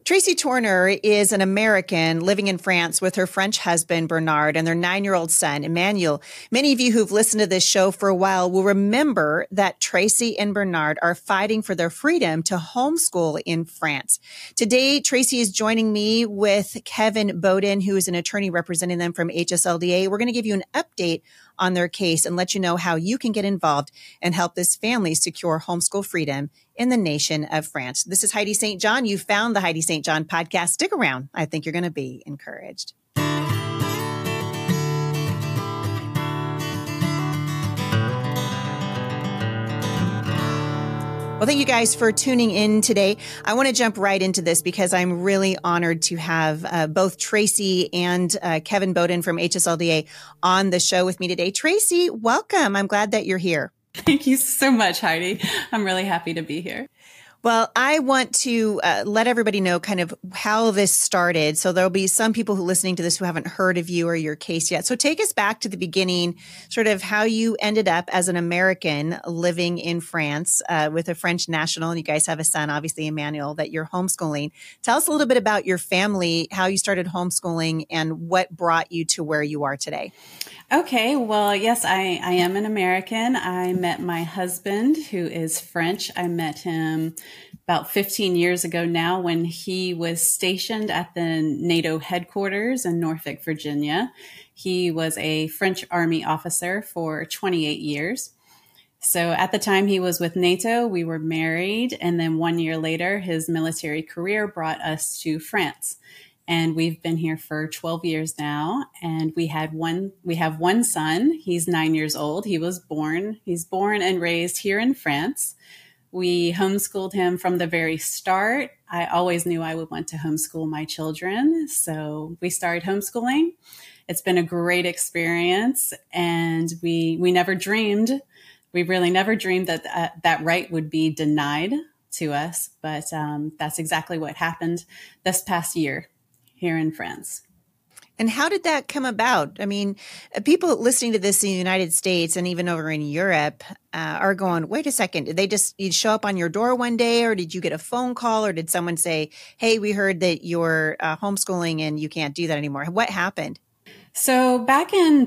Tracy Torner is an American living in France with her French husband, Bernard, and their 9-year-old son, Emmanuel. Many of you who've listened to this show for a while will remember that Tracy and Bernard are fighting for their freedom to homeschool in France. Today, Tracy is joining me with Kevin Bowden, who is an attorney representing them from HSLDA. We're going to give you an update on their case and let you know how you can get involved and help this family secure homeschool freedom in the nation of France. This is Heidi St. John. You found the Heidi St. John podcast. Stick around. I think you're going to be encouraged. Well, thank you guys for tuning in today. I want to jump right into this because I'm really honored to have both Tracy and Kevin Bowden from HSLDA on the show with me today. Tracy, welcome. I'm glad that you're here. Thank you so much, Heidi. I'm really happy to be here. Well, I want to let everybody know kind of how this started. So there'll be some people who are listening to this who haven't heard of you or your case yet. So take us back to the beginning, sort of how you ended up as an American living in France with a French national. And you guys have a son, obviously, Emmanuel, that you're homeschooling. Tell us a little bit about your family, how you started homeschooling, and what brought you to where you are today. Okay, well, yes, I am an American. I met my husband, who is French. I met him about 15 years ago now when he was stationed at the NATO headquarters in Norfolk, Virginia. He was a French Army officer for 28 years. So at the time he was with NATO, we were married. And then 1 year later, his military career brought us to France. And we've been here for 12 years now. And we have one son. He's 9 years old. He's born and raised here in France. We homeschooled him from the very start. I always knew I would want to homeschool my children. So we started homeschooling. It's been a great experience. And we really never dreamed that that right would be denied to us. But that's exactly what happened this past year here in France. And how did that come about? I mean, people listening to this in the United States and even over in Europe are going, wait a second, did you show up on your door one day, or did you get a phone call, or did someone say, hey, we heard that you're homeschooling and you can't do that anymore? What happened? So back in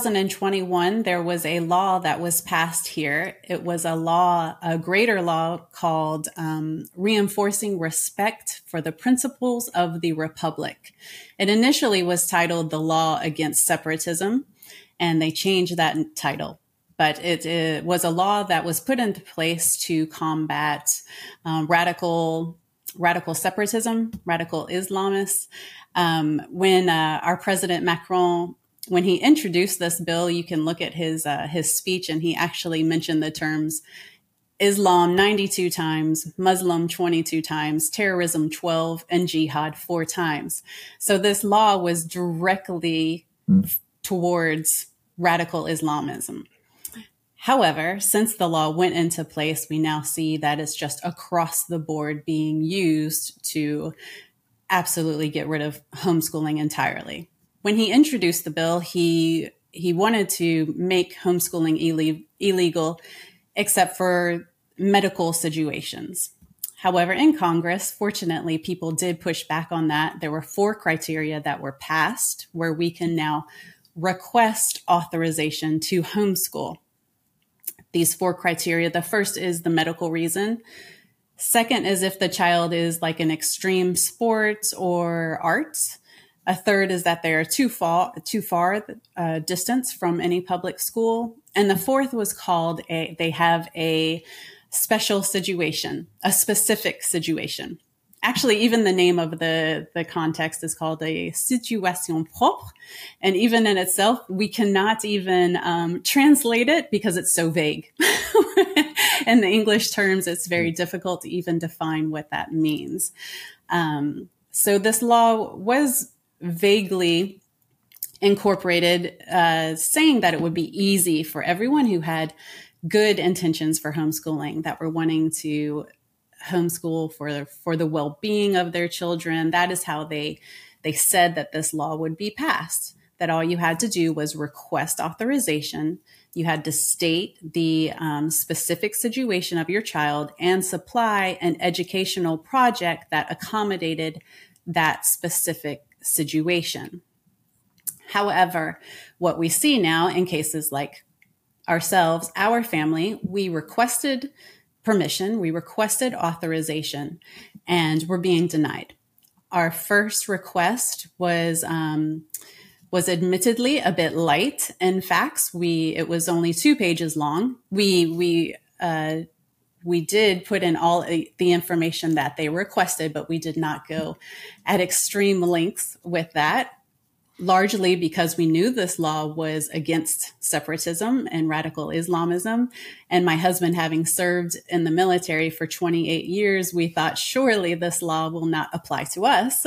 2021, there was a law that was passed here. It was a greater law called Reinforcing Respect for the Principles of the Republic. It initially was titled the Law Against Separatism, and they changed that title. But it was a law that was put into place to combat radical separatism, radical Islamists. When our President Macron, when he introduced this bill, you can look at his speech, and he actually mentioned the terms Islam 92 times, Muslim 22 times, terrorism 12, and jihad 4 times. So this law was directly towards radical Islamism. However, since the law went into place, we now see that it's just across the board being used to absolutely get rid of homeschooling entirely. When he introduced the bill, he wanted to make homeschooling illegal, except for medical situations. However, in Congress, fortunately, people did push back on that. There were 4 criteria that were passed where we can now request authorization to homeschool. These 4 criteria, the first is the medical reason. Second is if the child is like an extreme sports or arts. A third is that they're too far distance from any public school. And the fourth was called they have a special situation, a specific situation. Actually, even the name of the context is called a situation propre. And even in itself, we cannot even translate it because it's so vague. In the English terms, it's very difficult to even define what that means. So this law was vaguely incorporated, saying that it would be easy for everyone who had good intentions for homeschooling, that were wanting to homeschool for the well-being of their children. That is how they said that this law would be passed, that all you had to do was request authorization. You had to state the specific situation of your child and supply an educational project that accommodated that specific situation. However, what we see now in cases like ourselves, our family, we requested permission, we requested authorization, and we're being denied. Our first request was admittedly a bit light in facts. It was only 2 pages long. We did put in all the information that they requested, but we did not go at extreme lengths with that, largely because we knew this law was against separatism and radical Islamism. And my husband, having served in the military for 28 years, we thought surely this law will not apply to us.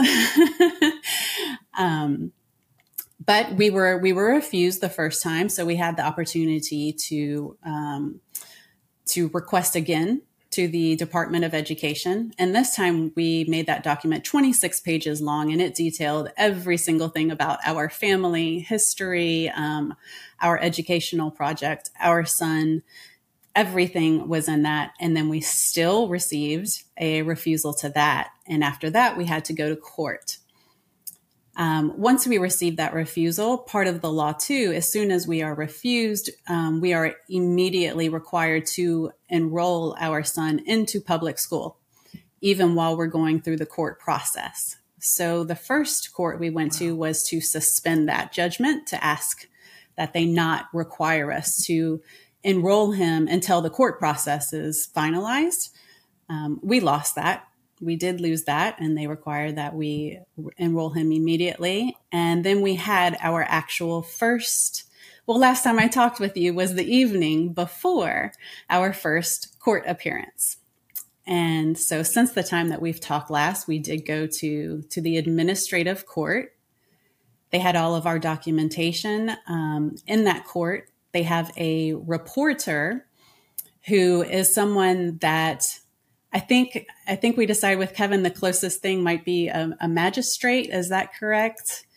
But we were refused the first time, so we had the opportunity to request again to the Department of Education. And this time we made that document 26 pages long, and it detailed every single thing about our family history, our educational project, our son. Everything was in that. And then we still received a refusal to that. And after that, we had to go to court. Once we receive that refusal, part of the law too, as soon as we are refused, we are immediately required to enroll our son into public school, even while we're going through the court process. So the first court we went to was to suspend that judgment, to ask that they not require us to enroll him until the court process is finalized. We lost that. We did lose that, and they required that we enroll him immediately. And then we had our actual last time I talked with you was the evening before our first court appearance. And so since the time that we've talked last, we did go to the administrative court. They had all of our documentation. In that court, they have a reporter who is someone that I think we decided with Kevin the closest thing might be a magistrate. Is that correct?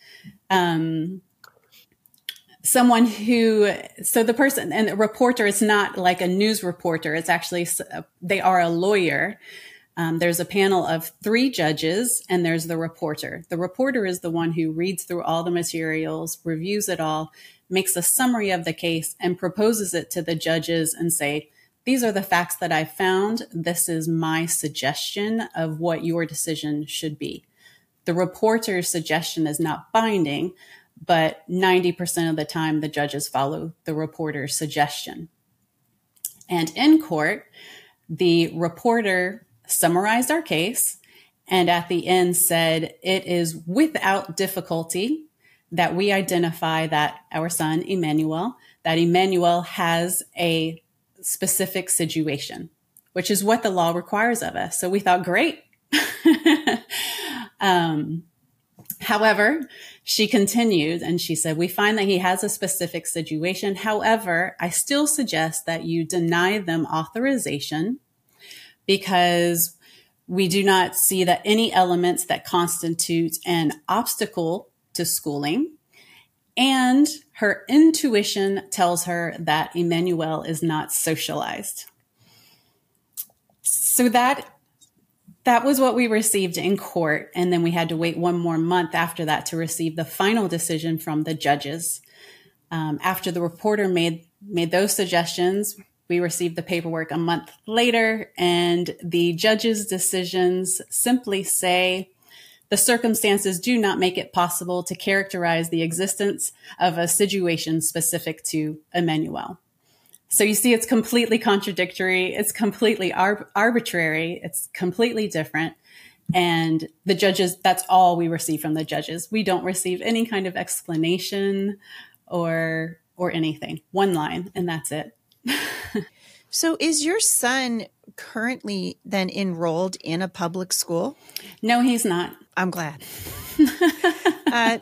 Someone so the person and the reporter is not like a news reporter. It's actually, they are a lawyer. There's a panel of 3 judges, and there's the reporter. The reporter is the one who reads through all the materials, reviews it all, makes a summary of the case, and proposes it to the judges and say, these are the facts that I found. This is my suggestion of what your decision should be. The reporter's suggestion is not binding, but 90% of the time the judges follow the reporter's suggestion. And in court, the reporter summarized our case and at the end said, it is without difficulty that we identify that our son, Emmanuel has a specific situation, which is what the law requires of us. So we thought, great. However, she continued and she said, we find that he has a specific situation. However, I still suggest that you deny them authorization because we do not see that any elements that constitute an obstacle to schooling. And her intuition tells her that Emmanuel is not socialized. So that was what we received in court. And then we had to wait 1 more month after that to receive the final decision from the judges. After the reporter made those suggestions, we received the paperwork a month later, and the judges' decisions simply say, the circumstances do not make it possible to characterize the existence of a situation specific to Emmanuel. So you see, it's completely contradictory. It's completely arbitrary. It's completely different. And the judges, that's all we receive from the judges. We don't receive any kind of explanation or anything. 1 line, and that's it. So is your son currently then enrolled in a public school? No, he's not. I'm glad. I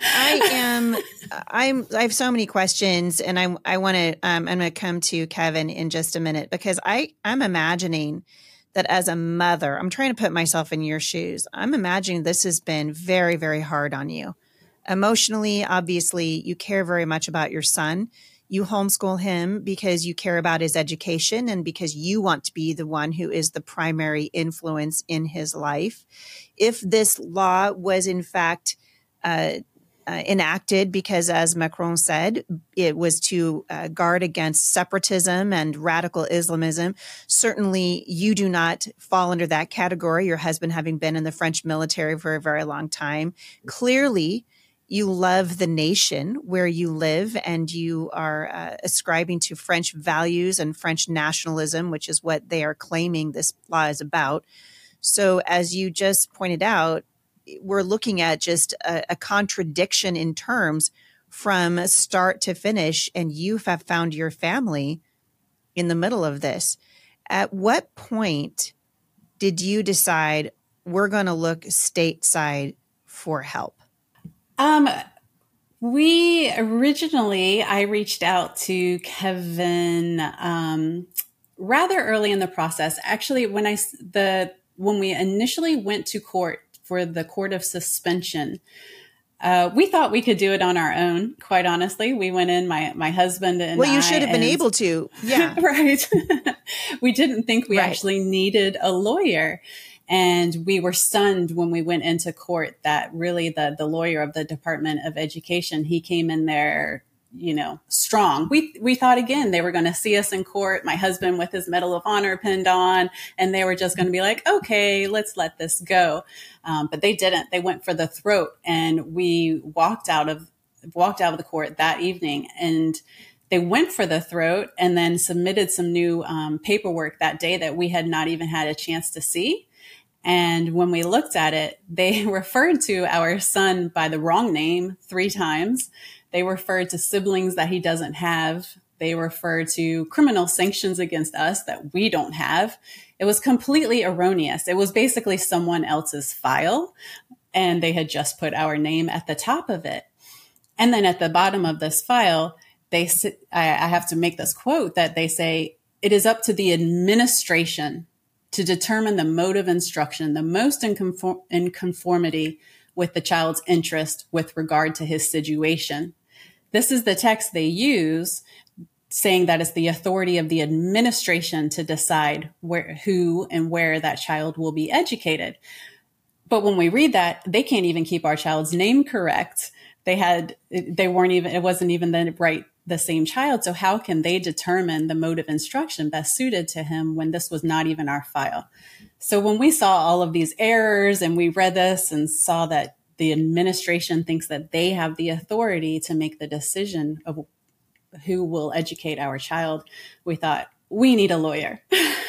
have so many questions, and I'm going to come to Kevin in just a minute, because I'm imagining that as a mother, I'm trying to put myself in your shoes. I'm imagining this has been very, very hard on you Emotionally, obviously, you care very much about your son. You homeschool him because you care about his education and because you want to be the one who is the primary influence in his life. If this law was in fact enacted because, as Macron said, it was to guard against separatism and radical Islamism, certainly you do not fall under that category, your husband having been in the French military for a very long time. Clearly, you love the nation where you live and you are ascribing to French values and French nationalism, which is what they are claiming this law is about. So as you just pointed out, we're looking at just a contradiction in terms from start to finish, and you have found your family in the middle of this. At what point did you decide we're going to look stateside for help? I reached out to Kevin rather early in the process. Actually, when we initially went to court for the court of suspension, we thought we could do it on our own. Quite honestly, we went in, my husband and you should have been able to. Yeah, right. We didn't think we actually needed a lawyer. And we were stunned when we went into court that really the lawyer of the Department of Education, he came in there, strong. We thought again, they were going to see us in court, my husband with his Medal of Honor pinned on, and they were just going to be like, okay, let's let this go. But they didn't. They went for the throat, and we walked out of the court that evening, and they went for the throat and then submitted some new paperwork that day that we had not even had a chance to see. And when we looked at it, they referred to our son by the wrong name 3 times. They referred to siblings that he doesn't have. They referred to criminal sanctions against us that we don't have. It was completely erroneous. It was basically someone else's file, and they had just put our name at the top of it. And then at the bottom of this file, I have to make this quote that they say, "It is up to the administration to determine the mode of instruction, the most in conformity with the child's interest with regard to his situation." This is the text they use, saying that it's the authority of the administration to decide who and where that child will be educated. But when we read that, they can't even keep our child's name correct. It wasn't even the same child. So how can they determine the mode of instruction best suited to him when this was not even our file? So when we saw all of these errors and we read this and saw that the administration thinks that they have the authority to make the decision of who will educate our child, we thought, we need a lawyer.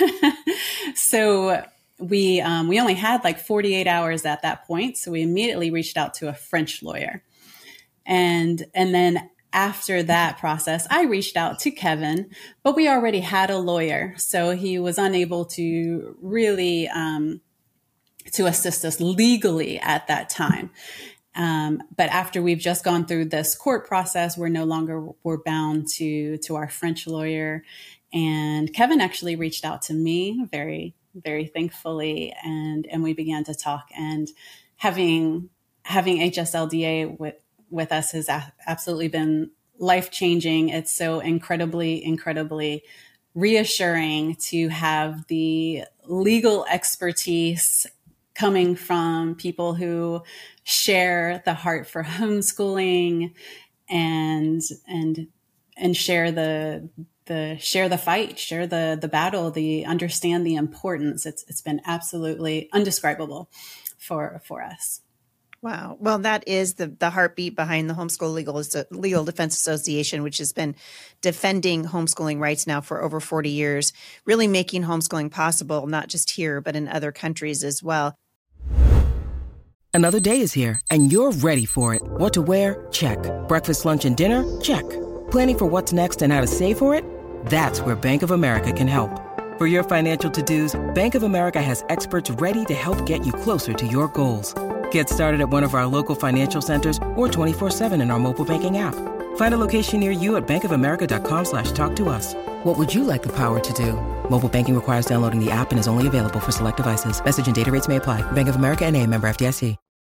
So we only had like 48 hours at that point. So we immediately reached out to a French lawyer. And then after that process, I reached out to Kevin, but we already had a lawyer. So he was unable to really to assist us legally at that time. But after we've just gone through this court process, we're bound to our French lawyer. And Kevin actually reached out to me very, very thankfully. And we began to talk, and having HSLDA with us has absolutely been life-changing. It's so incredibly, incredibly reassuring to have the legal expertise coming from people who share the heart for homeschooling and share the fight, share the battle, understand the importance. It's been absolutely undescribable for us. Wow. Well, that is the heartbeat behind the Homeschool Legal Defense Association, which has been defending homeschooling rights now for over 40 years, really making homeschooling possible, not just here, but in other countries as well. Another day is here, and you're ready for it. What to wear? Check. Breakfast, lunch, and dinner? Check. Planning for what's next and how to save for it? That's where Bank of America can help. For your financial to-dos, Bank of America has experts ready to help get you closer to your goals. Get started at one of our local financial centers or 24/7 in our mobile banking app. Find a location near you at bankofamerica.com/talktous. What would you like the power to do? Mobile banking requires downloading the app and is only available for select devices. Message and data rates may apply. Bank of America NA, member FDIC.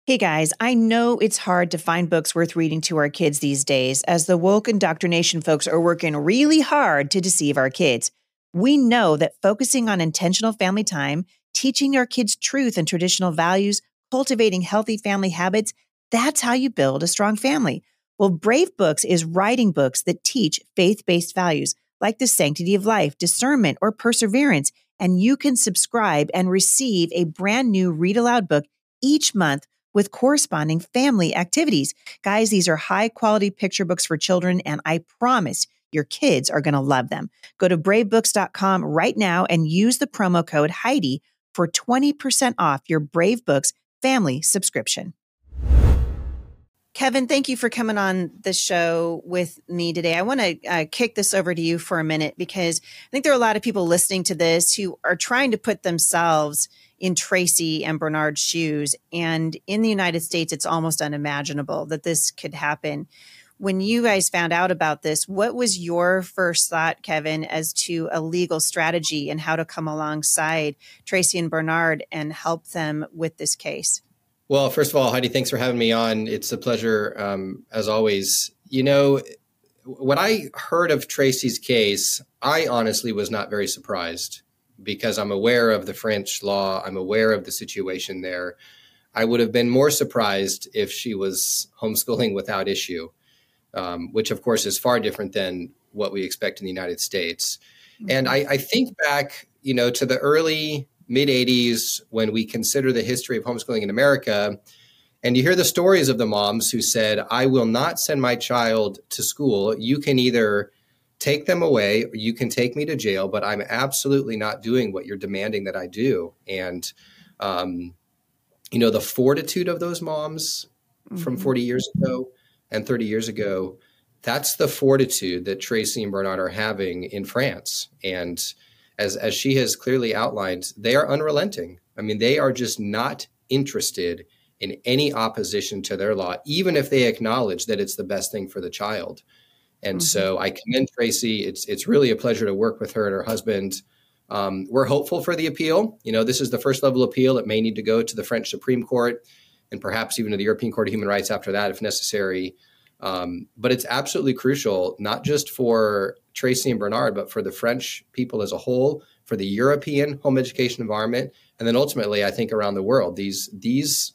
Hey guys, I know it's hard to find books worth reading to our kids these days, as the woke indoctrination folks are working really hard to deceive our kids. We know that focusing on intentional family time, teaching our kids truth and traditional values, cultivating healthy family habits, that's how you build a strong family. Well, Brave Books is writing books that teach faith-based values like the sanctity of life, discernment, or perseverance, and you can subscribe and receive a brand new read aloud book each month with corresponding family activities. Guys, these are high quality picture books for children, and I promise your kids are going to love them. Go to bravebooks.com right now and use the promo code Heidi for 20% off your Brave Books family subscription. Kevin, thank you for coming on the show with me today. I want to kick this over to you for a minute, because I think there are a lot of people listening to this who are trying to put themselves in Tracy and Bernard's shoes. And in the United States, it's almost unimaginable that this could happen. When you guys found out about this, what was your first thought, Kevin, as to a legal strategy and how to come alongside Tracy and Bernard and help them with this case? Well, first of all, Heidi, thanks for having me on. It's a pleasure, as always. You know, when I heard of Tracy's case, I honestly was not very surprised, because I'm aware of the French law. I'm aware of the situation there. I would have been more surprised if she was homeschooling without issue, which, of course, is far different than what we expect in the United States. Mm-hmm. And I think back, to the early mid-'80s, when we consider the history of homeschooling in America, and you hear the stories of the moms who said, I will not send my child to school. You can either take them away, or you can take me to jail, but I'm absolutely not doing what you're demanding that I do. And, the fortitude of those moms from 40 years ago and 30 years ago, that's the fortitude that Tracy and Bernard are having in France. And as she has clearly outlined, they are unrelenting. I mean, they are just not interested in any opposition to their law, even if they acknowledge that it's the best thing for the child. And so I commend Tracy. It's really a pleasure to work with her and her husband. We're hopeful for the appeal. This is the first level appeal. It may need to go to the French Supreme Court and perhaps even to the European Court of Human Rights after that, if necessary. But it's absolutely crucial, not just for Tracy and Bernard, but for the French people as a whole, for the European home education environment, and then ultimately, I think, around the world. These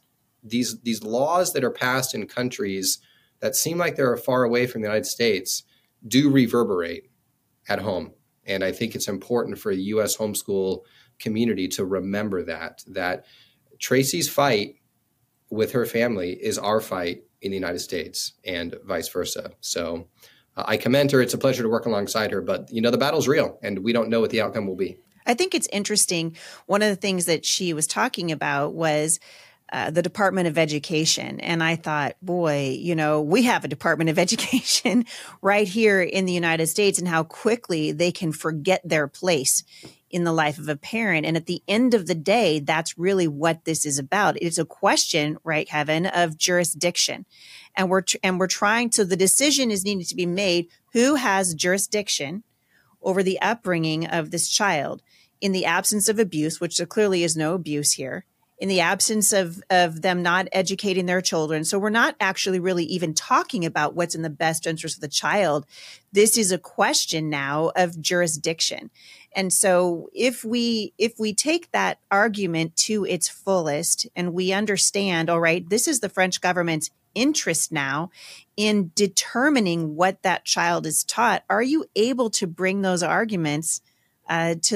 laws that are passed in countries that seem like they're far away from the United States do reverberate at home. And I think it's important for the U.S. homeschool community to remember that Tracy's fight with her family is our fight in the United States, and vice versa. So I commend her. It's a pleasure to work alongside her, but the battle's real and we don't know what the outcome will be. I think it's interesting. One of the things that she was talking about was the Department of Education. And I thought, boy, we have a Department of Education right here in the United States, and how quickly they can forget their place in the life of a parent. And at the end of the day, that's really what this is about. It's a question, right, Kevin, of jurisdiction. And we're trying to, the decision is needing to be made. Who has jurisdiction over the upbringing of this child in the absence of abuse, which there clearly is no abuse here, in the absence of them not educating their children. So we're not actually really even talking about what's in the best interest of the child. This is a question now of jurisdiction. And so if we take that argument to its fullest and we understand, all right, this is the French government's interest now in determining what that child is taught, are you able to bring those arguments to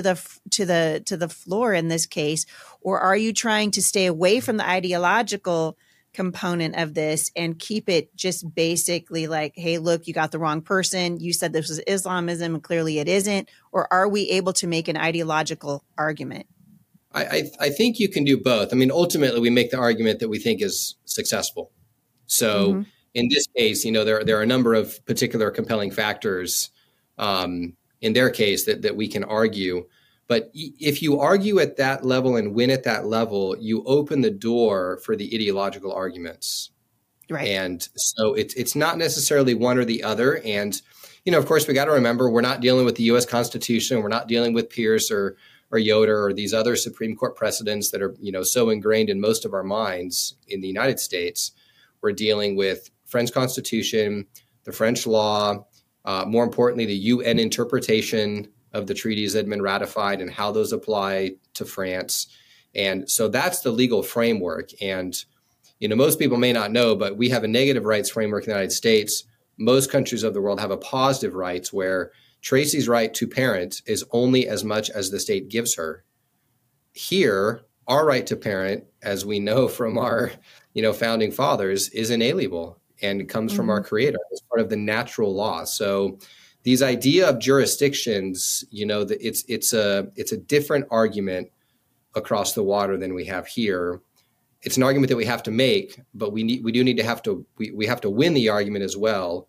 the floor in this case, or are you trying to stay away from the ideological component of this and keep it just basically like, hey, look, you got the wrong person. You said this was Islamism and clearly it isn't. Or are we able to make an ideological argument? I think you can do both. I mean, ultimately, we make the argument that we think is successful. So in this case, there are a number of particular compelling factors in their case that we can argue. But if you argue at that level and win at that level, you open the door for the ideological arguments. Right. And so it's not necessarily one or the other. And, of course, we got to remember, we're not dealing with the U.S. Constitution. We're not dealing with Pierce or or Yoder or these other Supreme Court precedents that are, so ingrained in most of our minds in the United States. We're dealing with French Constitution, the French law, more importantly, the UN interpretation of the treaties that have been ratified and how those apply to France. And so that's the legal framework. And, most people may not know, but we have a negative rights framework in the United States. Most countries of the world have a positive rights where Tracy's right to parent is only as much as the state gives her. Here, our right to parent, as we know from our, founding fathers, is inalienable and comes from our Creator as part of the natural law. So these idea of jurisdictions, it's a different argument across the water than we have here. It's an argument that we have to make, but we have to win the argument as well,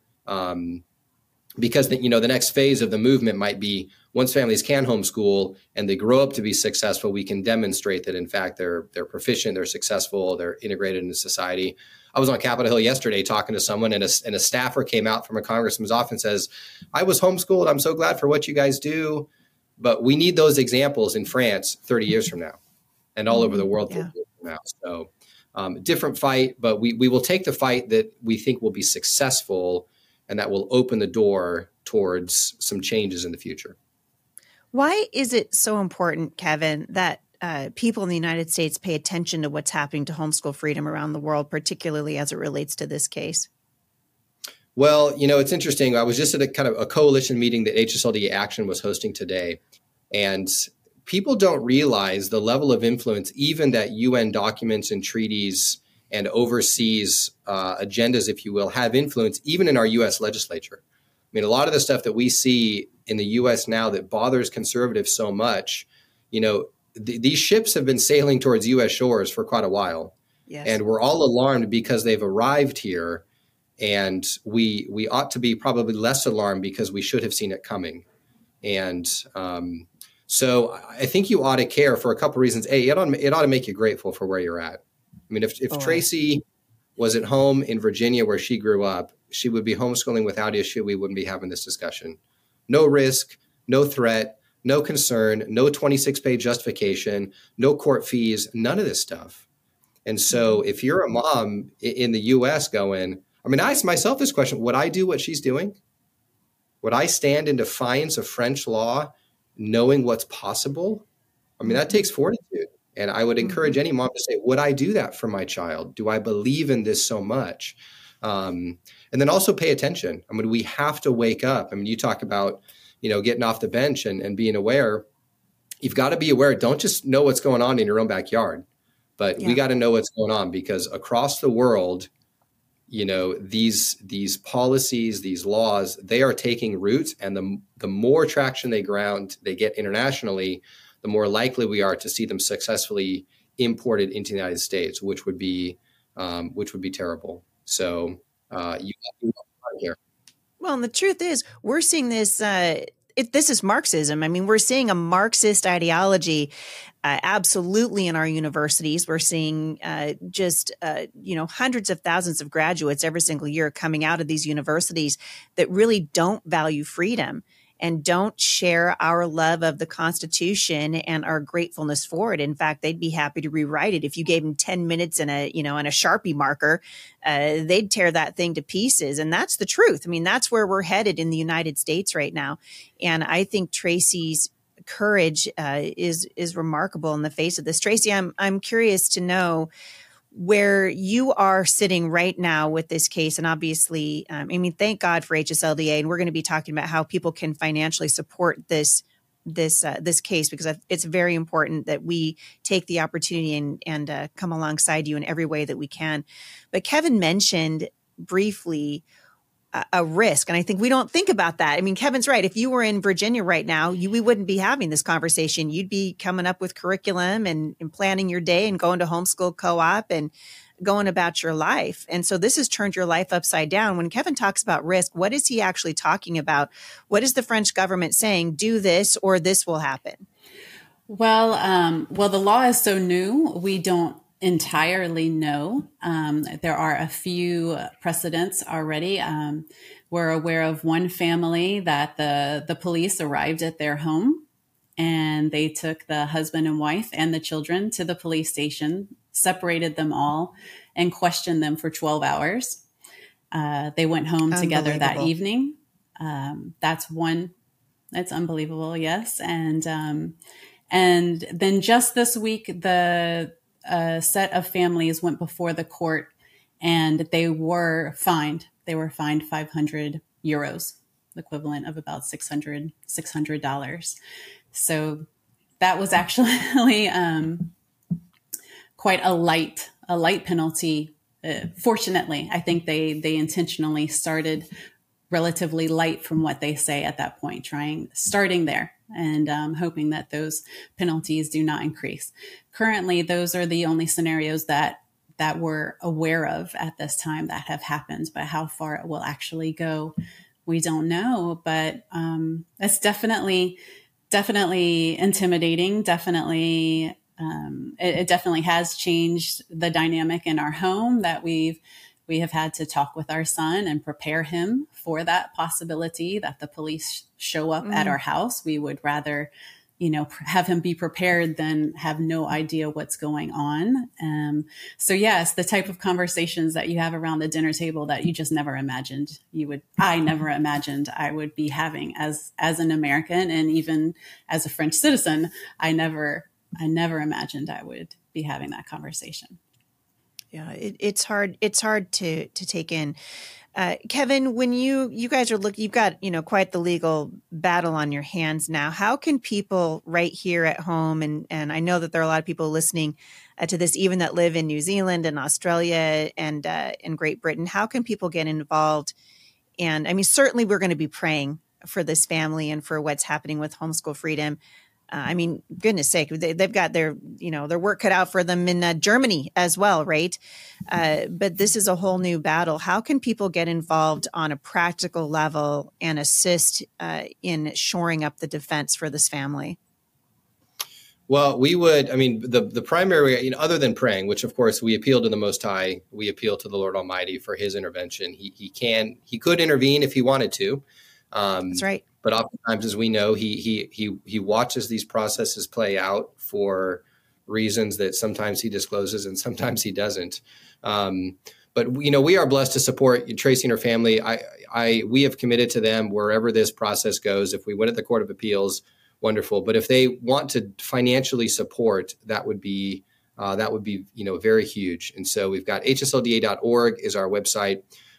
because the next phase of the movement might be once families can homeschool and they grow up to be successful, we can demonstrate that in fact they're proficient, they're successful, they're integrated into society. I was on Capitol Hill yesterday talking to someone, and a staffer came out from a congressman's office and says, "I was homeschooled. I'm so glad for what you guys do." But we need those examples in France 30 years from now and all over the world 30 years from now. So different fight, but we will take the fight that we think will be successful and that will open the door towards some changes in the future. Why is it so important, Kevin, that people in the United States pay attention to what's happening to homeschool freedom around the world, particularly as it relates to this case? Well, it's interesting. I was just at a kind of a coalition meeting that HSLD Action was hosting today, and people don't realize the level of influence even that UN documents and treaties and overseas agendas, if you will, have influence even in our U.S. legislature. I mean, a lot of the stuff that we see in the U.S. now that bothers conservatives so much, these ships have been sailing towards U.S. shores for quite a while. Yes. And we're all alarmed because they've arrived here. And we ought to be probably less alarmed because we should have seen it coming. And so I think you ought to care for a couple of reasons. A, it ought to make you grateful for where you're at. I mean, if Tracy was at home in Virginia where she grew up, she would be homeschooling without issue. We wouldn't be having this discussion. No risk, no threat, no concern, no 26-page justification, no court fees, none of this stuff. And so if you're a mom in the U.S. I ask myself this question: would I do what she's doing? Would I stand in defiance of French law, knowing what's possible? That takes fortitude. And I would encourage any mom to say, would I do that for my child? Do I believe in this so much? And then also pay attention. We have to wake up. You talk about, getting off the bench and being aware. You've got to be aware. Don't just know what's going on in your own backyard, but we got to know what's going on, because across the world, these policies, these laws, they are taking root, and the more traction they get internationally, the more likely we are to see them successfully imported into the United States, which would be terrible. So you here. Well, and the truth is, we're seeing this. This is Marxism. We're seeing a Marxist ideology absolutely in our universities. We're seeing hundreds of thousands of graduates every single year coming out of these universities that really don't value freedom and don't share our love of the Constitution and our gratefulness for it. In fact, they'd be happy to rewrite it. If you gave them 10 minutes and a Sharpie marker, they'd tear that thing to pieces. And that's the truth. That's where we're headed in the United States right now. And I think Tracy's courage is remarkable in the face of this. Tracy, I'm curious to know where you are sitting right now with this case. And obviously, thank God for HSLDA. And we're going to be talking about how people can financially support this case, because it's very important that we take the opportunity and come alongside you in every way that we can. But Kevin mentioned briefly a risk. And I think we don't think about that. Kevin's right. If you were in Virginia right now, we wouldn't be having this conversation. You'd be coming up with curriculum and planning your day and going to homeschool co-op and going about your life. And so this has turned your life upside down. When Kevin talks about risk, what is he actually talking about? What is the French government saying? Do this or this will happen. Well, the law is so new, we don't entirely know. There are a few precedents already. We're aware of one family that the police arrived at their home and they took the husband and wife and the children to the police station, separated them all, and questioned them for 12 hours. They went home together that evening. That's unbelievable. Yes. And then just this week, the set of families went before the court and they were fined. They were fined 500 euros, the equivalent of about $600. So that was actually quite a light penalty. Fortunately, I think they intentionally started relatively light from what they say at that point, starting there and hoping that those penalties do not increase. Currently, those are the only scenarios that we're aware of at this time that have happened, but how far it will actually go, we don't know. But it's definitely intimidating. Definitely, it definitely has changed the dynamic in our home that we have had to talk with our son and prepare him for that possibility that the police show up at our house. We would rather, have him be prepared than have no idea what's going on. So yes, the type of conversations that you have around the dinner table that you just never imagined I never imagined I would be having as an American, and even as a French citizen, I never imagined I would be having that conversation. Yeah, it's hard. It's hard to take in. Kevin, when you guys are looking, you've got, quite the legal battle on your hands now. How can people right here at home, and I know that there are a lot of people listening to this, even that live in New Zealand and Australia and in Great Britain, how can people get involved? And I mean, certainly we're going to be praying for this family and for what's happening with homeschool freedom. I mean, goodness sake, they've got their work cut out for them in Germany as well, right? But this is a whole new battle. How can people get involved on a practical level and assist in shoring up the defense for this family? Well, the primary, other than praying, which of course we appeal to the Most High, we appeal to the Lord Almighty for his intervention. He could intervene if he wanted to. That's right. But oftentimes, as we know, he watches these processes play out for reasons that sometimes he discloses and sometimes he doesn't. But we are blessed to support Tracy and her family. We have committed to them wherever this process goes. If we win at the Court of Appeals, wonderful. But if they want to financially support, that would be very huge. And so we've got hslda.org is our website.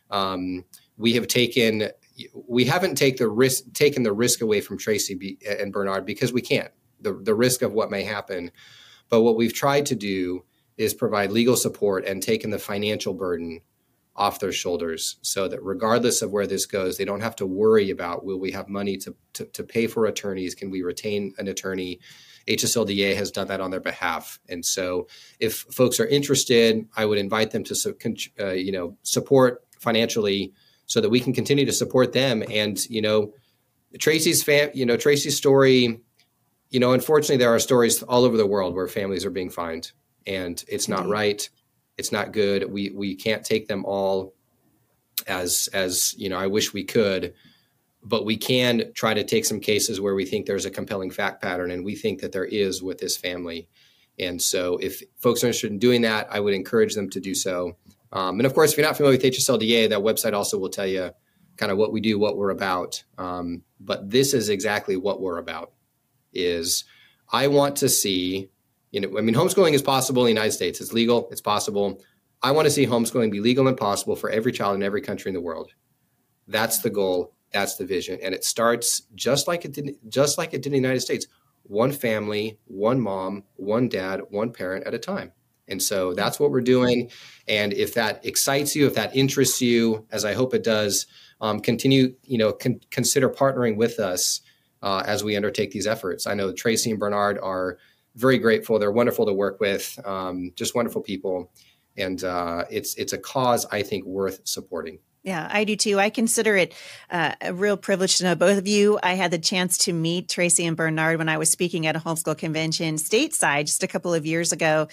We haven't taken the risk away from Tracy and Bernard because we can't, the risk of what may happen. But what we've tried to do is provide legal support and taken the financial burden off their shoulders so that regardless of where this goes, they don't have to worry about, will we have money to pay for attorneys? Can we retain an attorney? HSLDA has done that on their behalf. And so if folks are interested, I would invite them to support financially so that we can continue to support them. And, Tracy's story, unfortunately, there are stories all over the world where families are being fined, and it's not right. It's not good. We can't take them all as I wish we could, but we can try to take some cases where we think there's a compelling fact pattern, and we think that there is with this family. And so if folks are interested in doing that, I would encourage them to do so. And of course, if you're not familiar with HSLDA, that website also will tell you kind of what we do, what we're about. But this is exactly what we're about. Is I want to see, homeschooling is possible in the United States. It's legal. It's possible. I want to see homeschooling be legal and possible for every child in every country in the world. That's the goal. That's the vision. And it starts just like it did in the United States. One family, one mom, one dad, one parent at a time. And so that's what we're doing. And if that excites you, if that interests you, as I hope it does, continue, consider partnering with us as we undertake these efforts. I know Tracy and Bernard are very grateful. They're wonderful to work with, just wonderful people. And it's a cause I think worth supporting. Yeah, I do too. I consider it a real privilege to know both of you. I had the chance to meet Tracy and Bernard when I was speaking at a homeschool convention stateside just a couple of years ago.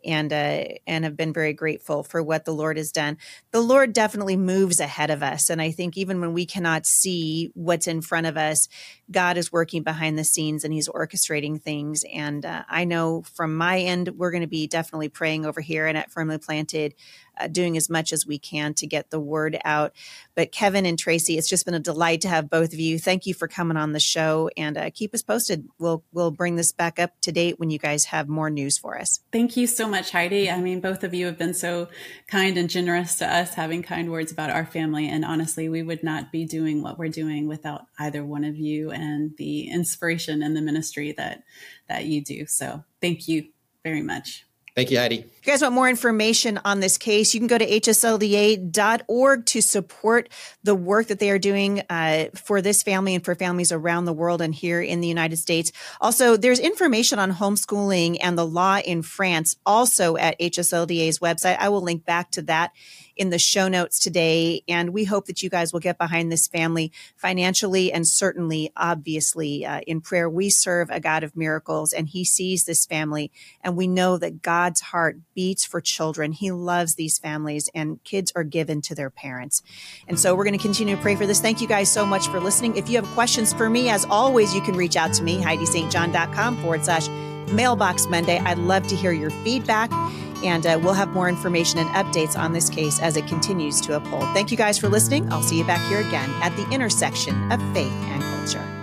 and have been very grateful for what the Lord has done. The Lord definitely moves ahead of us. And I think even when we cannot see what's in front of us, God is working behind the scenes and he's orchestrating things. And I know from my end, we're going to be definitely praying over here and at Firmly Planted, doing as much as we can to get the word out. But Kevin and Tracy, it's just been a delight to have both of you. Thank you for coming on the show, and keep us posted. We'll bring this back up to date when you guys have more news for us. Thank you so much, Heidi. I mean, both of you have been so kind and generous to us, having kind words about our family. And honestly, we would not be doing what we're doing without either one of you and the inspiration and the ministry that you do. So thank you very much. Thank you, Heidi. If you guys want more information on this case, you can go to hslda.org to support the work that they are doing for this family and for families around the world and here in the United States. Also, there's information on homeschooling and the law in France also at HSLDA's website. I will link back to that in the show notes today. And we hope that you guys will get behind this family financially and certainly, obviously, in prayer. We serve a God of miracles and he sees this family. And we know that God's heart beats for children. He loves these families and kids are given to their parents. And so we're going to continue to pray for this. Thank you guys so much for listening. If you have questions for me, as always, you can reach out to me, HeidiSt.John.com/Mailbox Monday. I'd love to hear your feedback. And we'll have more information and updates on this case as it continues to unfold. Thank you guys for listening. I'll see you back here again at the intersection of faith and culture.